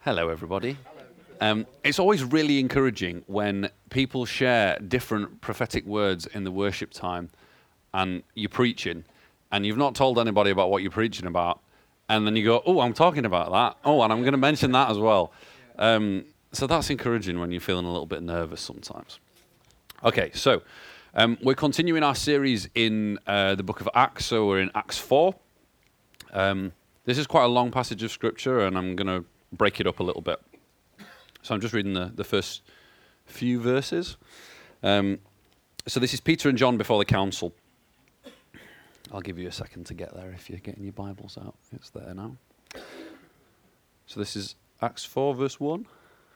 Hello, everybody. It's always really encouraging when people share different prophetic words in the worship time and you're preaching and you've not told anybody about what you're preaching about, and then you go, oh, I'm talking about that. Oh, and I'm going to mention that as well. So that's encouraging when you're feeling a little bit nervous sometimes. Okay, so we're continuing our series in the book of Acts, so we're in Acts 4. This is quite a long passage of Scripture, and I'm going to break it up a little bit. So I'm just reading the first few verses. So this is Peter and John before the council. I'll give you a second to get there if you're getting your Bibles out. It's there now. So this is Acts 4, verse 1.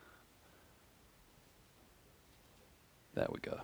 There we go.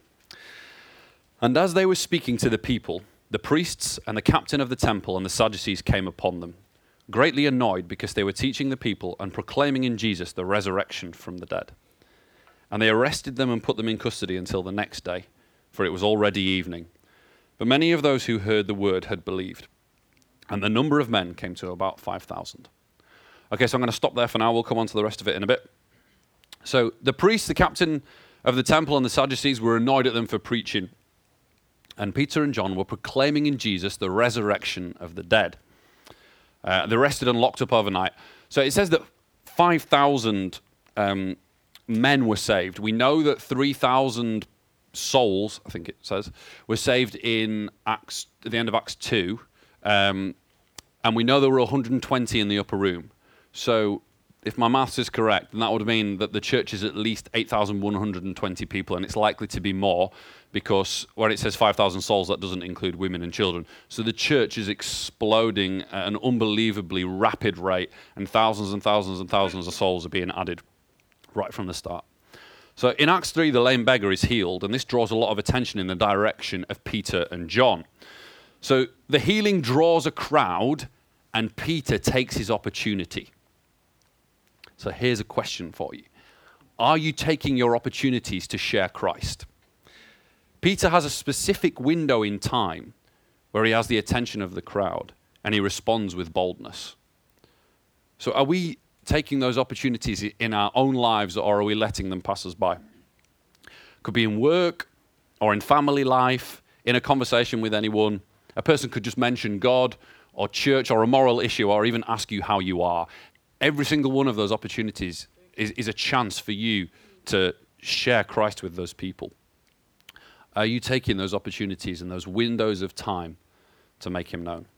And as they were speaking to the people, the priests and the captain of the temple and the Sadducees came upon them, greatly annoyed because they were teaching the people and proclaiming in Jesus the resurrection from the dead. And they arrested them and put them in custody until the next day, for it was already evening. But many of those who heard the word had believed, and the number of men came to about 5,000. Okay, so I'm going to stop there for now. We'll come on to the rest of it in a bit. So the priests, the captain of the temple, and the Sadducees were annoyed at them for preaching. And Peter and John were proclaiming in Jesus the resurrection of the dead. They're arrested and locked up overnight. So it says that 5,000 men were saved. We know that 3,000 souls, I think it says, were saved in Acts, at the end of Acts 2. And we know there were 120 in the upper room. So if my maths is correct, then that would mean that the church is at least 8,120 people, and it's likely to be more because when it says 5,000 souls, that doesn't include women and children. So the church is exploding at an unbelievably rapid rate, and thousands and thousands and thousands of souls are being added right from the start. So in Acts 3, the lame beggar is healed, and this draws a lot of attention in the direction of Peter and John. So the healing draws a crowd, and Peter takes his opportunity. So here's a question for you. Are you taking your opportunities to share Christ? Peter has a specific window in time where he has the attention of the crowd and he responds with boldness. So are we taking those opportunities in our own lives, or are we letting them pass us by? Could be in work or in family life, in a conversation with anyone. A person could just mention God or church or a moral issue or even ask you how you are. Every single one of those opportunities is a chance for you to share Christ with those people. Are you taking those opportunities and those windows of time to make him known?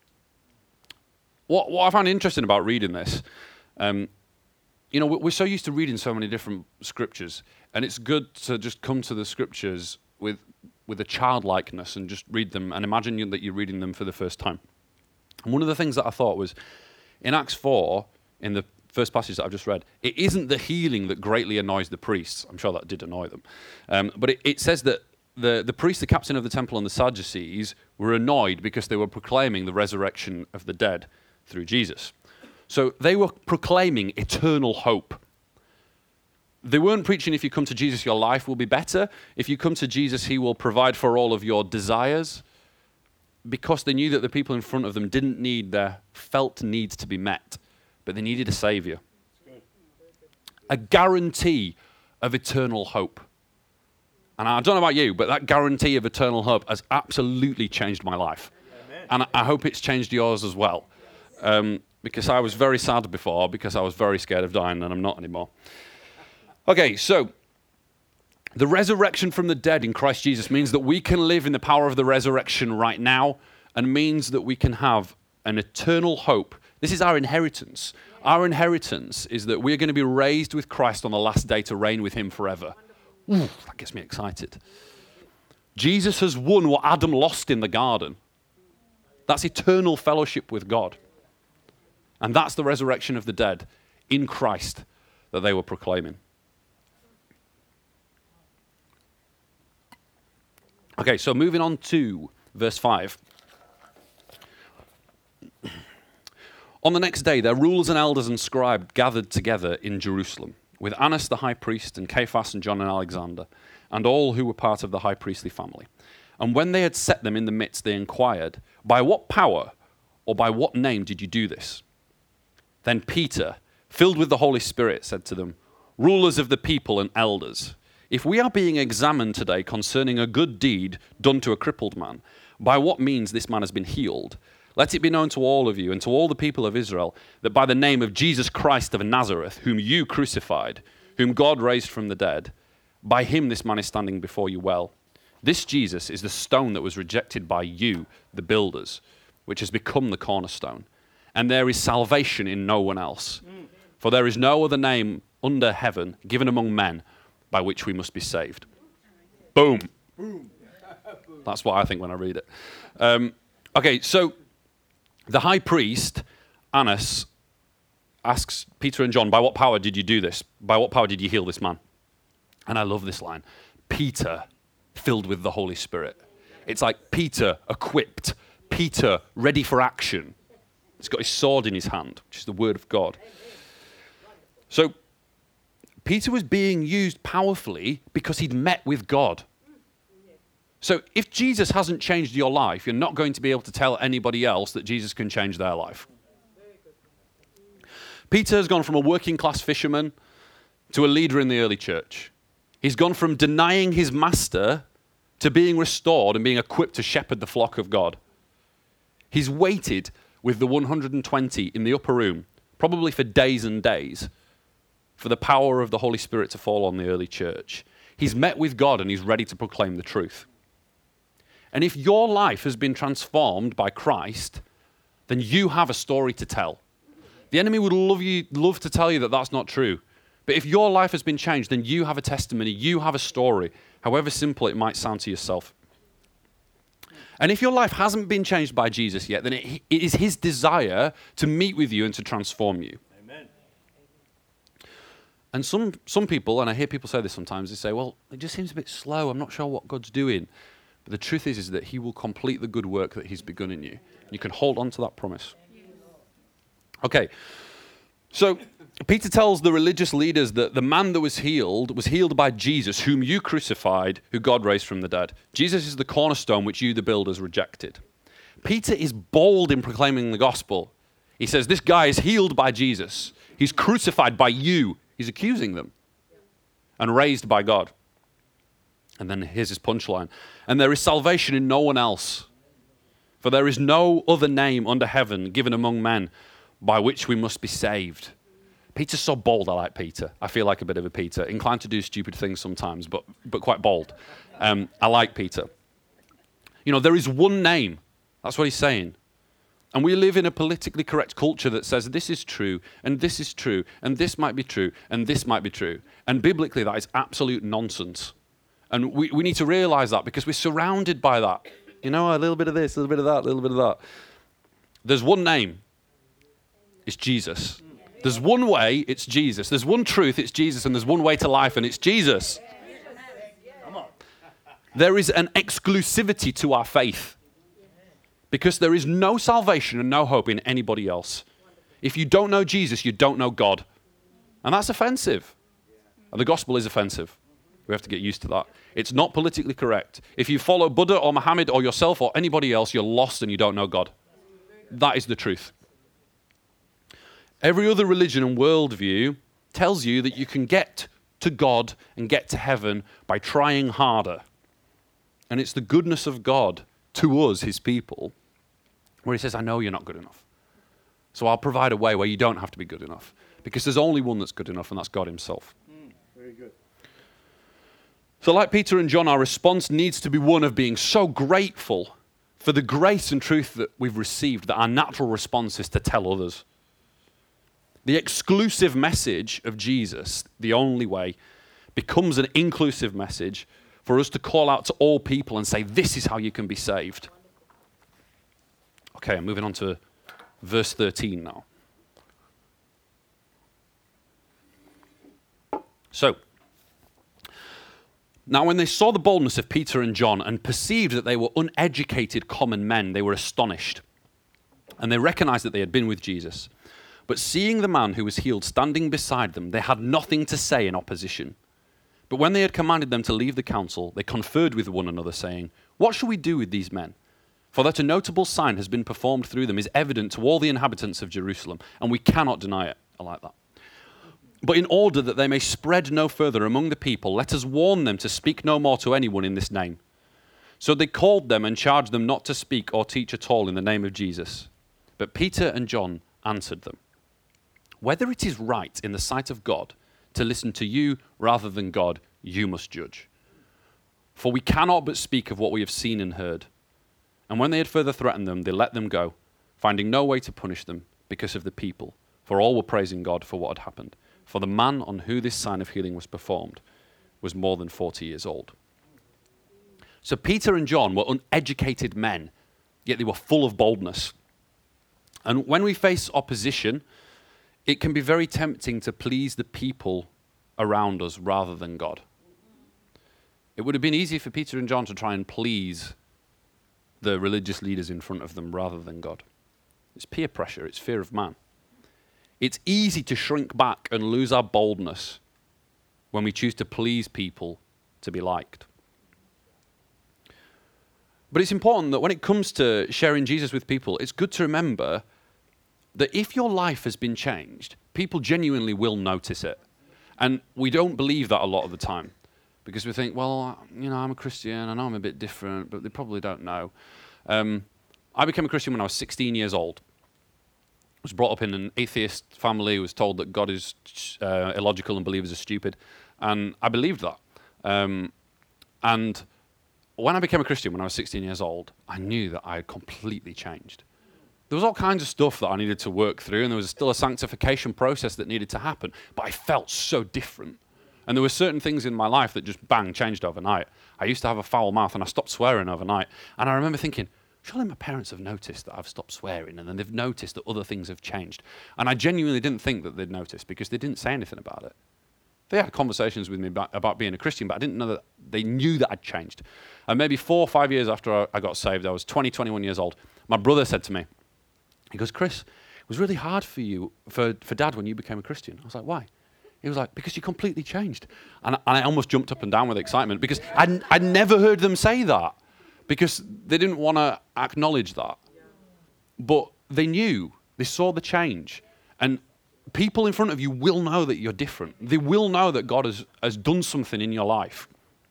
What I find interesting about reading this, we're so used to reading so many different scriptures, and it's good to just come to the scriptures with a childlikeness and just read them and imagine that you're reading them for the first time. And one of the things that I thought was, in Acts 4, in the first passage that I've just read, it isn't the healing that greatly annoys the priests. I'm sure that did annoy them. But it says that the priest, the captain of the temple, and the Sadducees were annoyed because they were proclaiming the resurrection of the dead through Jesus. So they were proclaiming eternal hope. They weren't preaching, if you come to Jesus, your life will be better. If you come to Jesus, he will provide for all of your desires. Because they knew that the people in front of them didn't need their felt needs to be met, but they needed a savior. A guarantee of eternal hope. And I don't know about you, but that guarantee of eternal hope has absolutely changed my life. Amen. And I hope it's changed yours as well. Because I was very sad before, because I was very scared of dying, and I'm not anymore. Okay, so the resurrection from the dead in Christ Jesus means that we can live in the power of the resurrection right now, and means that we can have an eternal hope. This is our inheritance. Our inheritance is that we're going to be raised with Christ on the last day to reign with him forever. Ooh, that gets me excited. Jesus has won what Adam lost in the garden. That's eternal fellowship with God. And that's the resurrection of the dead in Christ that they were proclaiming. Okay, so moving on to verse 5. On the next day, their rulers and elders and scribes gathered together in Jerusalem, with Annas the high priest and Caiaphas and John and Alexander, and all who were part of the high priestly family. And when they had set them in the midst, they inquired, "By what power or by what name did you do this?" Then Peter, filled with the Holy Spirit, said to them, "Rulers of the people and elders, if we are being examined today concerning a good deed done to a crippled man, by what means this man has been healed, let it be known to all of you and to all the people of Israel that by the name of Jesus Christ of Nazareth, whom you crucified, whom God raised from the dead, by him this man is standing before you well. This Jesus is the stone that was rejected by you, the builders, which has become the cornerstone. And there is salvation in no one else. For there is no other name under heaven given among men by which we must be saved." Boom. That's what I think when I read it. Okay, so the high priest, Annas, asks Peter and John, "By what power did you do this? By what power did you heal this man?" And I love this line. Peter, filled with the Holy Spirit. It's like Peter equipped, Peter ready for action. He's got his sword in his hand, which is the word of God. So Peter was being used powerfully because he'd met with God. So if Jesus hasn't changed your life, you're not going to be able to tell anybody else that Jesus can change their life. Peter has gone from a working class fisherman to a leader in the early church. He's gone from denying his master to being restored and being equipped to shepherd the flock of God. He's waited with the 120 in the upper room, probably for days and days, for the power of the Holy Spirit to fall on the early church. He's met with God and he's ready to proclaim the truth. And if your life has been transformed by Christ, then you have a story to tell. The enemy would love to tell you that that's not true. But if your life has been changed, then you have a testimony, you have a story, however simple it might sound to yourself. And if your life hasn't been changed by Jesus yet, then it is his desire to meet with you and to transform you. Amen. And some people, and I hear people say this sometimes, they say, "Well, it just seems a bit slow. I'm not sure what God's doing." But the truth is that he will complete the good work that he's begun in you. You can hold on to that promise. Okay, so Peter tells the religious leaders that the man that was healed by Jesus, whom you crucified, who God raised from the dead. Jesus is the cornerstone which you, the builders, rejected. Peter is bold in proclaiming the gospel. He says, this guy is healed by Jesus. He's crucified by you. He's accusing them. And raised by God. And then here's his punchline. And there is salvation in no one else. For there is no other name under heaven given among men by which we must be saved. Peter's so bold. I like Peter. I feel like a bit of a Peter. Inclined to do stupid things sometimes, but quite bold. I like Peter. You know, there is one name. That's what he's saying. And we live in a politically correct culture that says this is true, and this is true, and this might be true, and this might be true. And biblically, that is absolute nonsense. And we need to realize that because we're surrounded by that. You know, a little bit of this, a little bit of that, a little bit of that. There's one name. It's Jesus. There's one way, it's Jesus. There's one truth, it's Jesus. And there's one way to life, and it's Jesus. Come on. There is an exclusivity to our faith because there is no salvation and no hope in anybody else. If you don't know Jesus, you don't know God. And that's offensive. And the gospel is offensive. We have to get used to that. It's not politically correct. If you follow Buddha or Muhammad or yourself or anybody else, you're lost and you don't know God. That is the truth. Every other religion and worldview tells you that you can get to God and get to heaven by trying harder. And it's the goodness of God to us, his people, where he says, I know you're not good enough. So I'll provide a way where you don't have to be good enough. Because there's only one that's good enough, and that's God himself. Very good. So like Peter and John, our response needs to be one of being so grateful for the grace and truth that we've received that our natural response is to tell others. The exclusive message of Jesus, the only way, becomes an inclusive message for us to call out to all people and say, this is how you can be saved. Okay, I'm moving on to verse 13 now. So, now when they saw the boldness of Peter and John and perceived that they were uneducated common men, they were astonished. And they recognized that they had been with Jesus. But seeing the man who was healed standing beside them, they had nothing to say in opposition. But when they had commanded them to leave the council, they conferred with one another, saying, what shall we do with these men? For that a notable sign has been performed through them is evident to all the inhabitants of Jerusalem, and we cannot deny it. I like that. But in order that they may spread no further among the people, let us warn them to speak no more to anyone in this name. So they called them and charged them not to speak or teach at all in the name of Jesus. But Peter and John answered them, whether it is right in the sight of God to listen to you rather than God, you must judge. For we cannot but speak of what we have seen and heard. And when they had further threatened them, they let them go, finding no way to punish them because of the people, for all were praising God for what had happened. For the man on whom this sign of healing was performed was more than 40 years old. So Peter and John were uneducated men, yet they were full of boldness. And when we face opposition, it can be very tempting to please the people around us rather than God. It would have been easy for Peter and John to try and please the religious leaders in front of them rather than God. It's peer pressure, it's fear of man. It's easy to shrink back and lose our boldness when we choose to please people to be liked. But it's important that when it comes to sharing Jesus with people, it's good to remember that if your life has been changed, people genuinely will notice it. And we don't believe that a lot of the time because we think, well, you know, I'm a Christian, I know I'm a bit different, but they probably don't know. I became a Christian when I was 16 years old. I was brought up in an atheist family, was told that God is illogical and believers are stupid. And I believed that. And when I became a Christian when I was 16 years old, I knew that I had completely changed. There was all kinds of stuff that I needed to work through, and there was still a sanctification process that needed to happen, but I felt so different. And there were certain things in my life that just bang, changed overnight. I used to have a foul mouth, and I stopped swearing overnight. And I remember thinking, surely my parents have noticed that I've stopped swearing, and then they've noticed that other things have changed. And I genuinely didn't think that they'd noticed because they didn't say anything about it. They had conversations with me about being a Christian, but I didn't know that they knew that I'd changed. And maybe 4 or 5 years after I got saved, I was 20, 21 years old, my brother said to me, he goes, Chris, it was really hard for you, for Dad when you became a Christian. I was like, why? He was like, because you completely changed. And I almost jumped up and down with excitement because I'd never heard them say that because they didn't want to acknowledge that. But they knew, they saw the change. And people in front of you will know that you're different. They will know that God has done something in your life.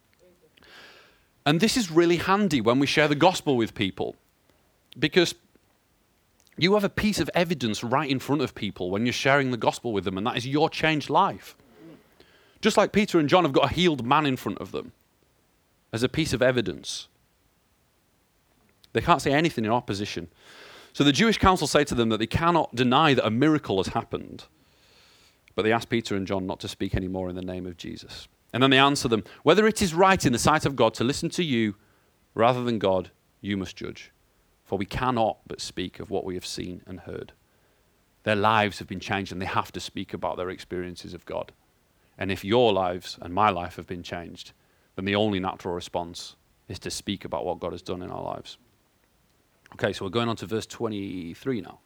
And this is really handy when we share the gospel with people because you have a piece of evidence right in front of people when you're sharing the gospel with them, and that is your changed life. Just like Peter and John have got a healed man in front of them as a piece of evidence. They can't say anything in opposition. So the Jewish council say to them that they cannot deny that a miracle has happened, but they ask Peter and John not to speak anymore in the name of Jesus. And then they answer them, whether it is right in the sight of God to listen to you rather than God, you must judge. For we cannot but speak of what we have seen and heard. Their lives have been changed and they have to speak about their experiences of God. And if your lives and my life have been changed, then the only natural response is to speak about what God has done in our lives. Okay, so we're going on to verse 23 now.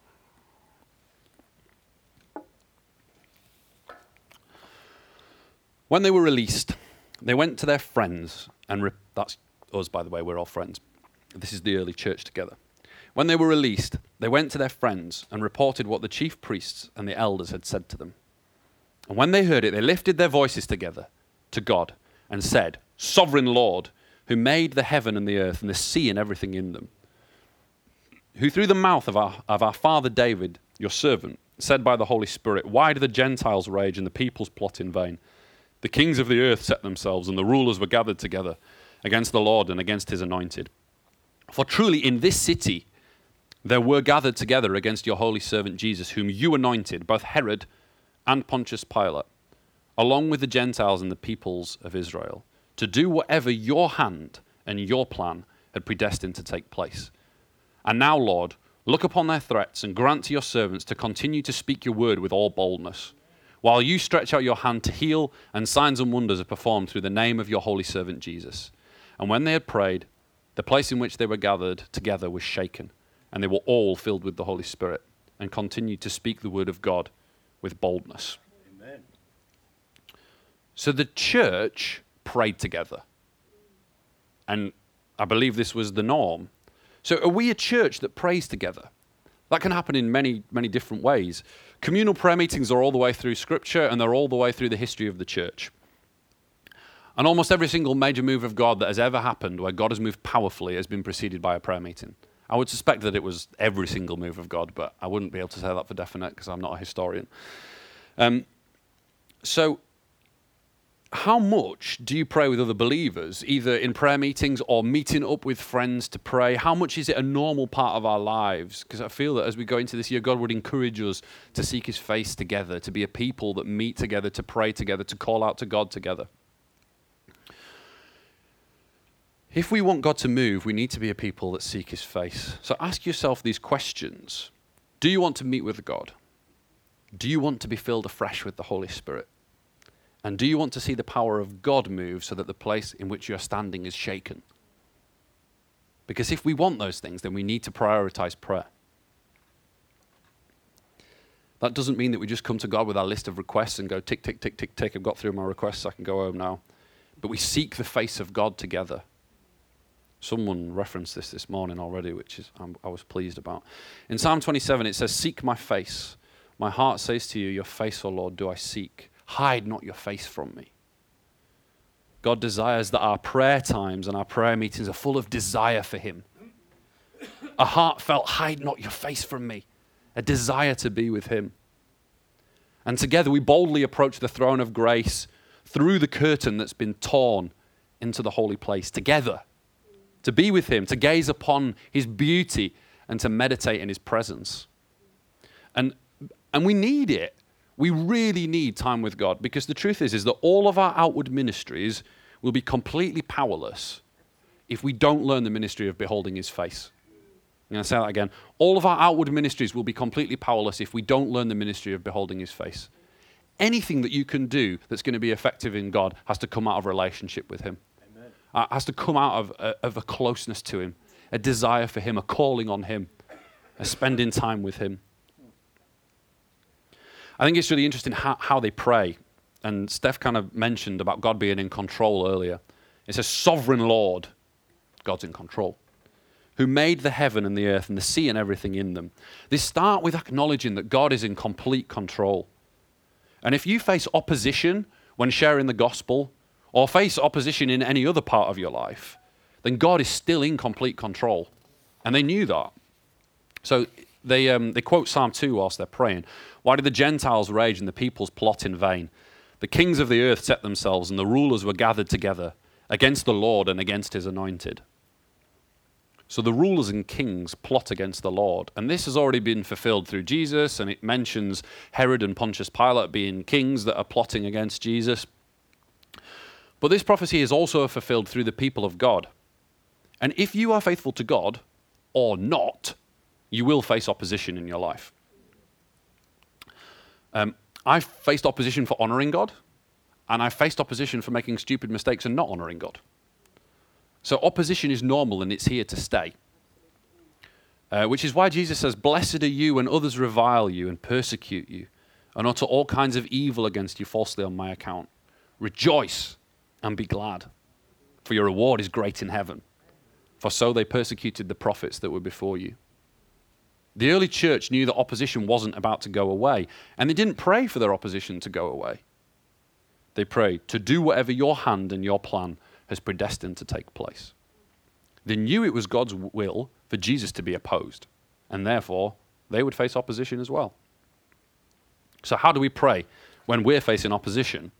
When they were released, they went to their friends, and that's us, by the way, we're all friends. This is the early church together. When they were released, they went to their friends and reported what the chief priests and the elders had said to them. And when they heard it, they lifted their voices together to God and said, Sovereign Lord, who made the heaven and the earth and the sea and everything in them, who through the mouth of our father David, your servant, said by the Holy Spirit, why do the Gentiles rage and the peoples plot in vain? The kings of the earth set themselves, and the rulers were gathered together against the Lord and against his anointed. For truly in this city there were gathered together against your holy servant Jesus, whom you anointed, both Herod and Pontius Pilate, along with the Gentiles and the peoples of Israel, to do whatever your hand and your plan had predestined to take place. And now, Lord, look upon their threats and grant to your servants to continue to speak your word with all boldness, while you stretch out your hand to heal, and signs and wonders are performed through the name of your holy servant Jesus. And when they had prayed, the place in which they were gathered together was shaken, and they were all filled with the Holy Spirit, and continued to speak the word of God with boldness. Amen. So the church prayed together. And I believe this was the norm. So are we a church that prays together? That can happen in many, many different ways. Communal prayer meetings are all the way through Scripture, and they're all the way through the history of the church. And almost every single major move of God that has ever happened, where God has moved powerfully, has been preceded by a prayer meeting. I would suspect that it was every single move of God, but I wouldn't be able to say that for definite because I'm not a historian. So how much do you pray with other believers, either in prayer meetings or meeting up with friends to pray? How much is it a normal part of our lives? Because I feel that as we go into this year, God would encourage us to seek his face together, to be a people that meet together, to pray together, to call out to God together. If we want God to move, we need to be a people that seek his face. So ask yourself these questions. Do you want to meet with God? Do you want to be filled afresh with the Holy Spirit? And do you want to see the power of God move so that the place in which you're standing is shaken? Because if we want those things, then we need to prioritize prayer. That doesn't mean that we just come to God with our list of requests and go tick, tick, tick, tick, tick. I've got through my requests. I can go home now. But we seek the face of God together. Someone referenced this morning already, which is I was pleased about. In Psalm 27, it says, "Seek my face. My heart says to you, your face, O Lord, do I seek. Hide not your face from me." God desires that our prayer times and our prayer meetings are full of desire for him. A heartfelt, hide not your face from me. A desire to be with him. And together we boldly approach the throne of grace through the curtain that's been torn into the holy place together. To be with him, to gaze upon his beauty and to meditate in his presence. And we need it. We really need time with God, because the truth is that all of our outward ministries will be completely powerless if we don't learn the ministry of beholding his face. I'm going to say that again. All of our outward ministries will be completely powerless if we don't learn the ministry of beholding his face. Anything that you can do that's going to be effective in God has to come out of relationship with him. Has to come out of a closeness to him, a desire for him, a calling on him, a spending time with him. I think it's really interesting how they pray. And Steph kind of mentioned about God being in control earlier. It says, "Sovereign Lord," God's in control, "who made the heaven and the earth and the sea and everything in them." They start with acknowledging that God is in complete control. And if you face opposition when sharing the gospel, or face opposition in any other part of your life, then God is still in complete control. And they knew that. So they quote Psalm 2 whilst they're praying. "Why did the Gentiles rage and the peoples plot in vain? The kings of the earth set themselves, and the rulers were gathered together against the Lord and against his anointed." So the rulers and kings plot against the Lord. And this has already been fulfilled through Jesus, and it mentions Herod and Pontius Pilate being kings that are plotting against Jesus. But this prophecy is also fulfilled through the people of God. And if you are faithful to God or not, you will face opposition in your life. I've faced opposition for honoring God, and I've faced opposition for making stupid mistakes and not honoring God. So opposition is normal, and it's here to stay. Which is why Jesus says, "Blessed are you when others revile you and persecute you, and utter all kinds of evil against you falsely on my account. Rejoice and be glad, for your reward is great in heaven. For so they persecuted the prophets that were before you." The early church knew that opposition wasn't about to go away, and they didn't pray for their opposition to go away. They prayed to do whatever your hand and your plan has predestined to take place. They knew it was God's will for Jesus to be opposed, and therefore they would face opposition as well. So how do we pray when we're facing opposition?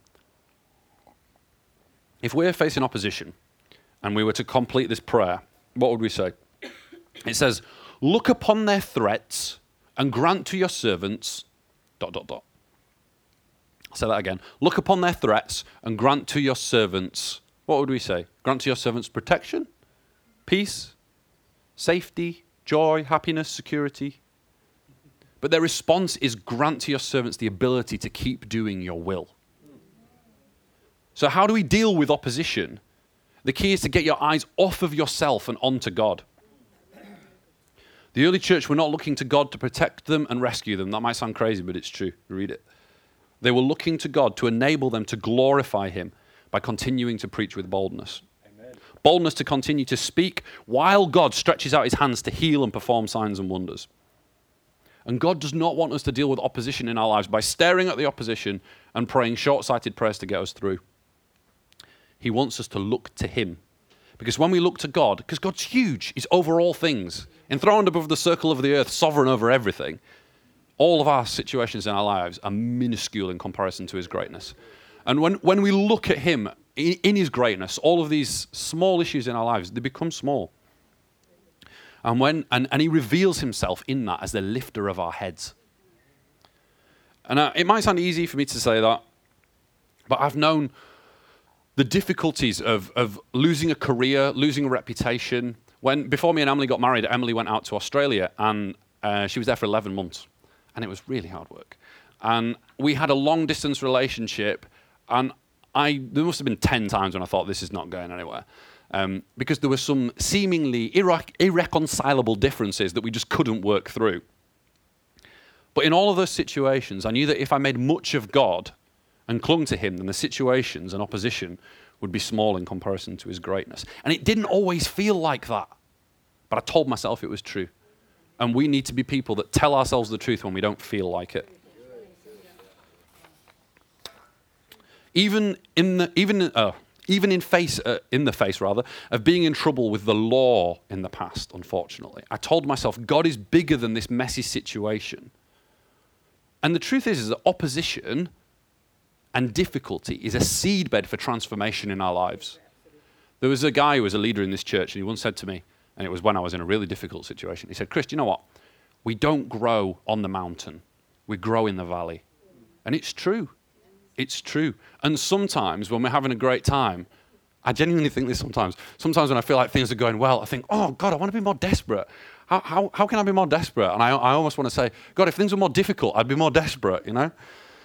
If we're facing opposition and we were to complete this prayer, what would we say? It says, "Look upon their threats and grant to your servants, ... I'll say that again. "Look upon their threats and grant to your servants," what would we say? Grant to your servants protection, peace, safety, joy, happiness, security. But their response is grant to your servants the ability to keep doing your will. So how do we deal with opposition? The key is to get your eyes off of yourself and onto God. The early church were not looking to God to protect them and rescue them. That might sound crazy, but it's true. Read it. They were looking to God to enable them to glorify him by continuing to preach with boldness. Amen. Boldness to continue to speak while God stretches out his hands to heal and perform signs and wonders. And God does not want us to deal with opposition in our lives by staring at the opposition and praying short-sighted prayers to get us through. He wants us to look to him. Because when we look to God, because God's huge, he's over all things, enthroned above the circle of the earth, sovereign over everything, all of our situations in our lives are minuscule in comparison to his greatness. And when we look at him in his greatness, all of these small issues in our lives, they become small. And he reveals himself in that as the lifter of our heads. And it might sound easy for me to say that, but I've known the difficulties of losing a career, losing a reputation. Before me and Emily got married, Emily went out to Australia, and she was there for 11 months. And it was really hard work. And we had a long-distance relationship, and there must have been 10 times when I thought this is not going anywhere. Because there were some seemingly irreconcilable differences that we just couldn't work through. But in all of those situations, I knew that if I made much of God and clung to him, then the situations and opposition would be small in comparison to his greatness. And it didn't always feel like that, but I told myself it was true. And we need to be people that tell ourselves the truth when we don't feel like it. Even in the face of being in trouble with the law in the past, unfortunately, I told myself God is bigger than this messy situation. And the truth is that opposition and difficulty is a seedbed for transformation in our lives. There was a guy who was a leader in this church, and he once said to me, and it was when I was in a really difficult situation, he said, "Chris, do you know what? We don't grow on the mountain. We grow in the valley." And it's true. It's true. And sometimes when we're having a great time, I genuinely think this sometimes. Sometimes when I feel like things are going well, I think, oh, God, I want to be more desperate. How can I be more desperate? And I almost want to say, God, if things were more difficult, I'd be more desperate, you know?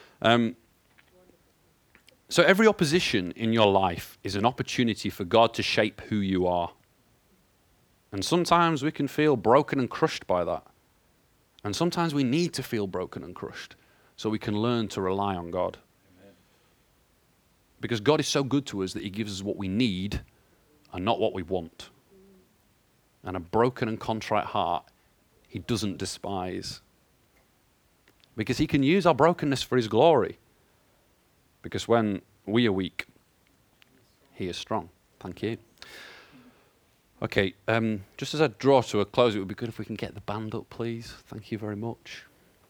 So every opposition in your life is an opportunity for God to shape who you are. And sometimes we can feel broken and crushed by that. And sometimes we need to feel broken and crushed so we can learn to rely on God. Amen. Because God is so good to us that he gives us what we need and not what we want. And a broken and contrite heart, he doesn't despise. Because he can use our brokenness for his glory. Because when we are weak, he is strong. Thank you. Okay, just as I draw to a close, it would be good if we can get the band up, please. Thank you very much.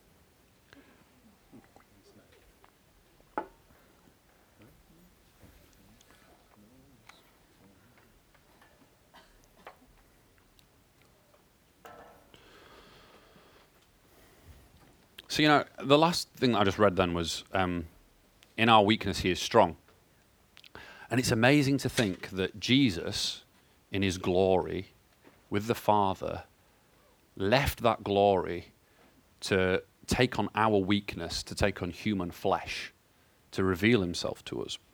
So, you know, the last thing that I just read then was, in our weakness, he is strong. And it's amazing to think that Jesus, in his glory with the Father, left that glory to take on our weakness, to take on human flesh, to reveal himself to us.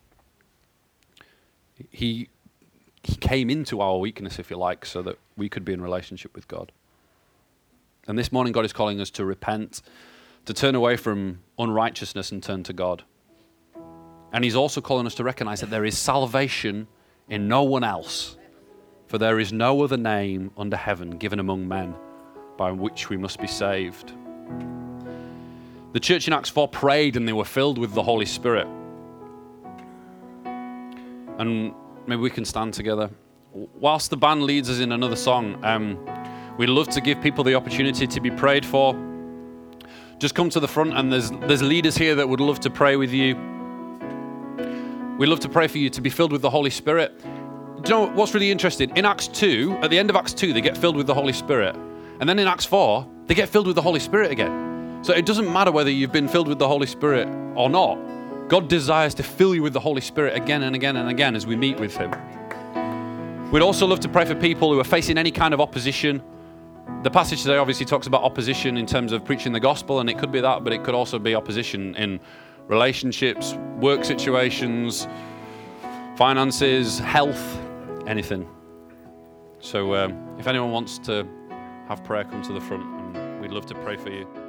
He came into our weakness, if you like, so that we could be in relationship with God. And this morning, God is calling us to repent, to turn away from unrighteousness and turn to God. And he's also calling us to recognize that there is salvation in no one else, for there is no other name under heaven given among men by which we must be saved. The church in Acts 4 prayed and they were filled with the Holy Spirit. And maybe we can stand together. Whilst the band leads us in another song, we'd love to give people the opportunity to be prayed for. Just come to the front, and there's leaders here that would love to pray with you. We'd love to pray for you to be filled with the Holy Spirit. Do you know what's really interesting? In Acts 2, at the end of Acts 2, they get filled with the Holy Spirit. And then in Acts 4, they get filled with the Holy Spirit again. So it doesn't matter whether you've been filled with the Holy Spirit or not. God desires to fill you with the Holy Spirit again and again and again as we meet with him. We'd also love to pray for people who are facing any kind of opposition. The passage today obviously talks about opposition in terms of preaching the gospel, and it could be that, but it could also be opposition in relationships, work situations, finances, health, anything. So if anyone wants to have prayer, come to the front, and we'd love to pray for you.